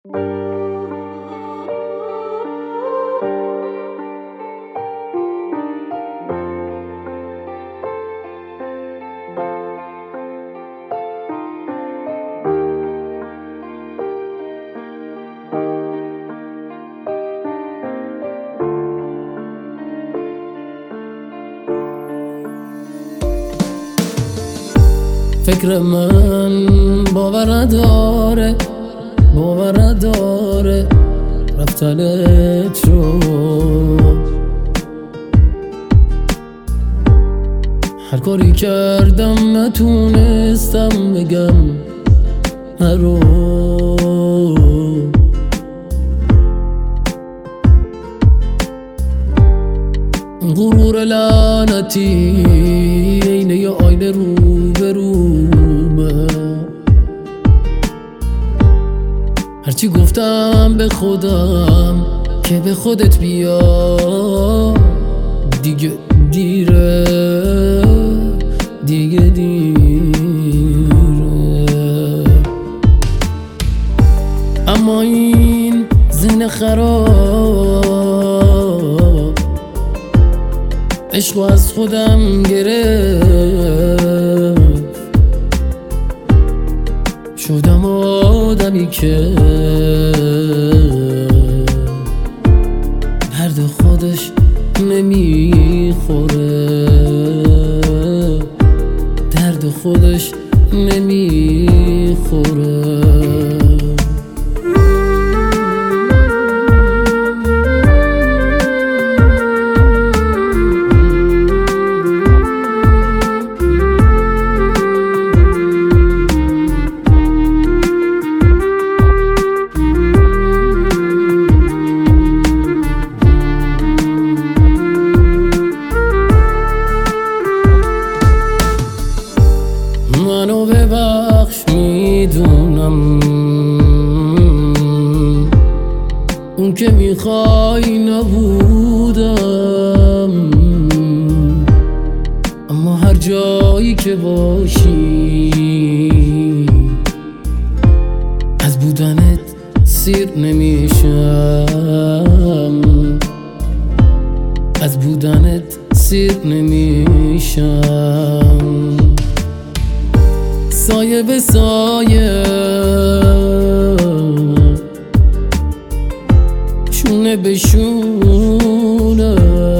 فکر من باور داره رفتنت رو. هر کاری کردم نتونستم بگم نرو. غرور لعنتی اینه یه آینه رو برومه. هرچی گفتم به خودم که به خودت بیا، دیگه دیره، دیگه دیره. اما این ذهن خراب عشقو از خودم گرفت. شدم آدمی که درد خودش نمیخوره، درد خودش نمیخوره. منو ببخش، میدونم اون که میخوای نبودم، اما هر جایی که باشی از بودنت سیر نمیشم، از بودنت سیر نمیشم. سایه به سایه، شونه به شونه،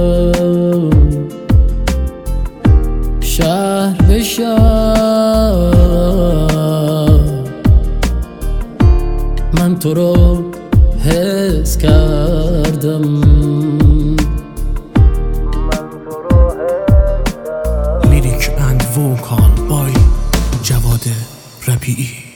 شهر به شهر، من تو رو حس کردم. لیریک اند ووکال بای جواد ربیعی.